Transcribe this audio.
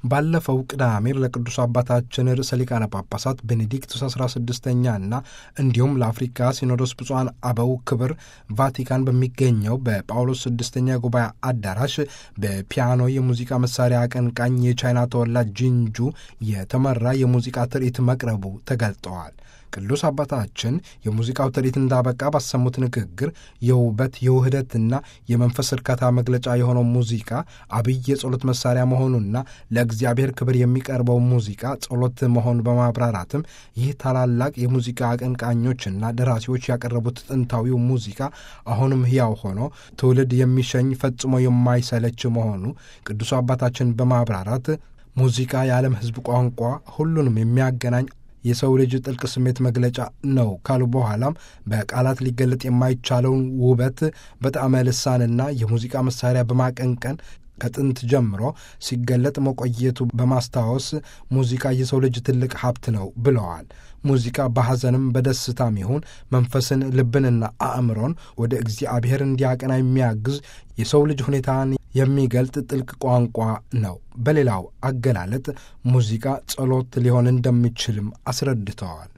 ባለፈው ቅዳሜ ለቅዱስ አባታችን ርዕሰ ሊቃነ ጳጳሳት ቤኔዲክቱስ 16ኛና እንዲሁም ለአፍሪካ ሲኖዶስ ብፁዓን አበው ክብር ቫቲካን በሚገኘው በጳውሎስ ስድስተኛ ጉባኤ አዳራሽ በፒያኖ የሙዚቃ መሳሪያ አቀንቃኝ የቻይና ተወላጅ ጂንጁ የተመራ የሙዚቃ ትርኢት መቅረቡ ተገልጠዋል። ቅዱስ አባታችን የሙዚቃው ትርኢት እንዳበቃ ባሰሙት ንግግር የውበት የውህደትና የመንፈስ እርካታ መግለጫ የሆነው ሙዚቃ አብይ የጸሎት መሳሪያ መሆኑና ለእግዚአብሔር ክብር የሚቀርበው ሙዚቃ ጸሎት መሆን በማብራራትም ይህ ታላላቅ የሙዚቃ አቀንቃኞችና ደራሲዎች ያቀረቡት ጥንታዊው ሙዚቃ አሁንም ሕያው ሆኖ ትውልድ የሚሸኝ ፈጽሞ የማይሰለች መሆኑ ቅዱስ አባታችን በማብራራት ሙዚቃ የዓለም ሕዝብ ቋንቋ ሁሉንም የሚያገናኝ የሰው ልጅ ጥልቅ ስሜት መግለጫ ነው ካሉ በኋላም በቃላት ሊገለጥ የማይቻለውን ውበት በጣዕመ ልሳንና የሙዚቃ መሳሪያ በማቀንቀን ከጥንት ጀምሮ ሲገለጥ መቆየቱ በማስታወስ ሙዚቃ የሰው ልጅ ትልቅ ሀብት ነው ብለዋል። ሙዚቃ በሐዘንም በደስታም ይሁን መንፈስን፣ ልብንና አእምሮን ወደ እግዚአብሔር እንዲያቀና የሚያግዝ የሰው ልጅ ሁኔታን የሚገልጥ ጥልቅ ቋንቋ ነው። በሌላው አገላለጥ ሙዚቃ ጸሎት ሊሆን እንደሚችልም አስረድተዋል።